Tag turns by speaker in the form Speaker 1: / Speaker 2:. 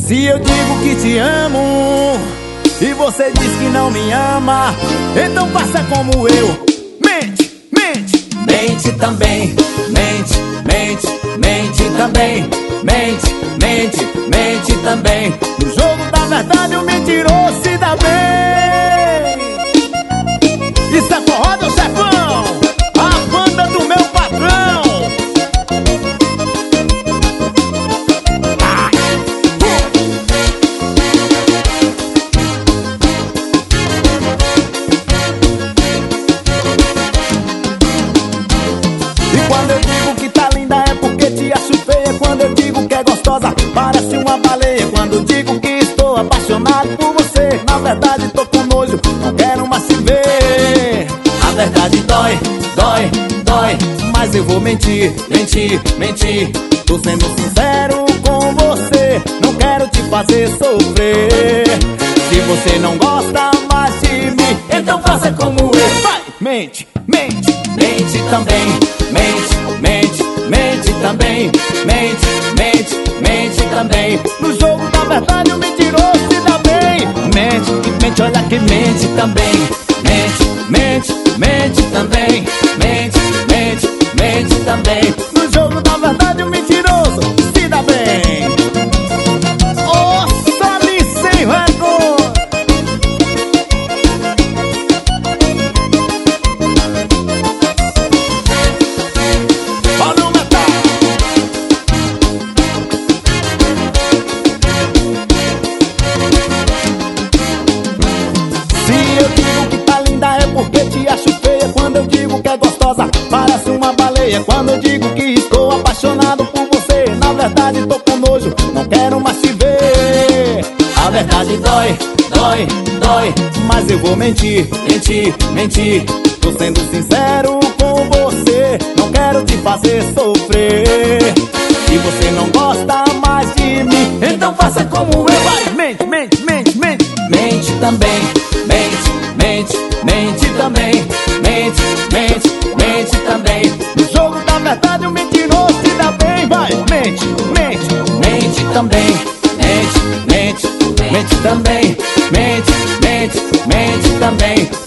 Speaker 1: Se eu digo que te amo e você diz que não me ama, então faça como eu. Mente, mente, mente também. Mente, mente, mente também. Mente, mente, mente também. No jogo da verdade o mentiroso se dá bem. Isso é forró do chefão, a banda do meu patrão. Quando eu digo que tá linda é porque te acho feia. Quando eu digo que é gostosa, parece uma baleia. Quando eu digo que estou apaixonado por você, na verdade tô com nojo, não quero mais te ver. A verdade dói, dói, dói, mas eu vou mentir, mentir, mentir. Tô sendo sincero com você, não quero te fazer sofrer. Se você não gosta mais de mim, então faça como eu. Vai, mente, mente, mente também. Mente, mente, mente também. Mente, mente, mente também. No jogo da verdade o mentiroso se dá bem. Mente, mente, olha que mente também. Mente, mente, mente também. Mente, mente, mente também. No jogo da verdade o mentiroso se dá bem. Oh, sabe sem vergonha. Porque te acho feia. Quando eu digo que é gostosa, parece uma baleia. Quando eu digo que estou apaixonado por você, na verdade tô com nojo, não quero mais te ver. A verdade dói, dói, dói, mas eu vou mentir, mentir, mentir. Tô sendo sincero com você, não quero te fazer sofrer. Se você não gosta mais de mim, então faça como eu. Vai, mente, mente, mente, mente. Mente também, mente, mente, mente também. Mente, mente, mente também. No jogo da verdade o mentiroso se dá bem. Vai, mente, mente, mente também. Mente, mente, mente também. Mente, mente, mente também.